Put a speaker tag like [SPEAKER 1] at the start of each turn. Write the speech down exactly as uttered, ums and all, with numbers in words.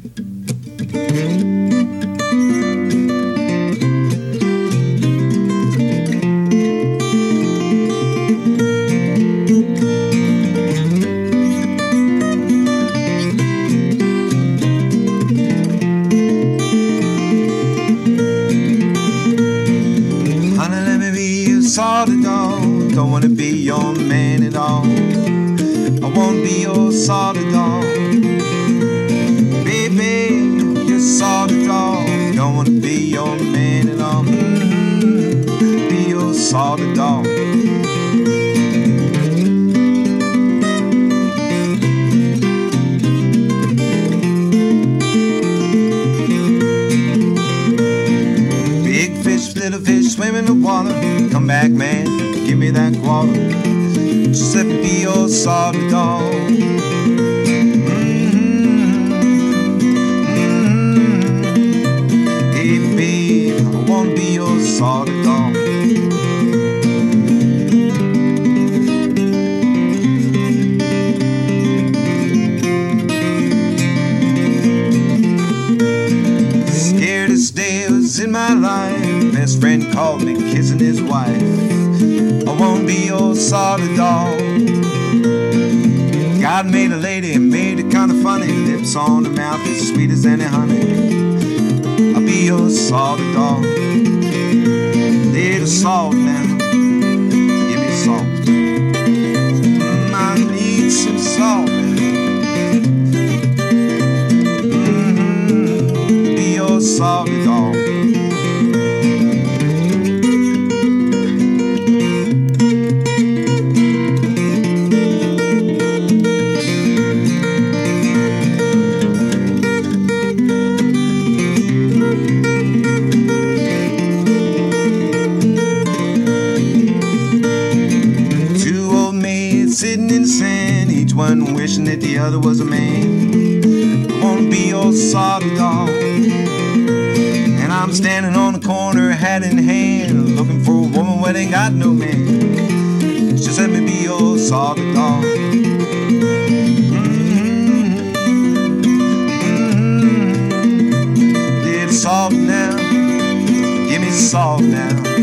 [SPEAKER 1] Solid dog, don't wanna be your man at all. I won't be your solid dog. Baby, you're solid dog, don't wanna be your man at all. Mm-hmm. Be your solid dog. Big fish, little fish, swim in the water. Come back, man, give me that quarter. Just let me be your solid dog. Mm-hmm. Mm-hmm. Hey, babe, I wanna be your solid dog. Scaredest day was in my life. Best friend called me kissing his wife. I won't be your solid dog. God made a lady and made it kind of funny. Lips on the mouth as sweet as any honey. I'll be your solid dog. Little salt now, give me salt. Mm, I need some salt now. Mm-hmm. Be your solid dog. Sitting in the sand, each one wishing that the other was a man. I wanna be your solid dog. And I'm standing on the corner, hat in hand, looking for a woman where they ain't got no man. Just let me be your solid dog. Mm-hmm. Mm-hmm. Little salt now, give me salt now.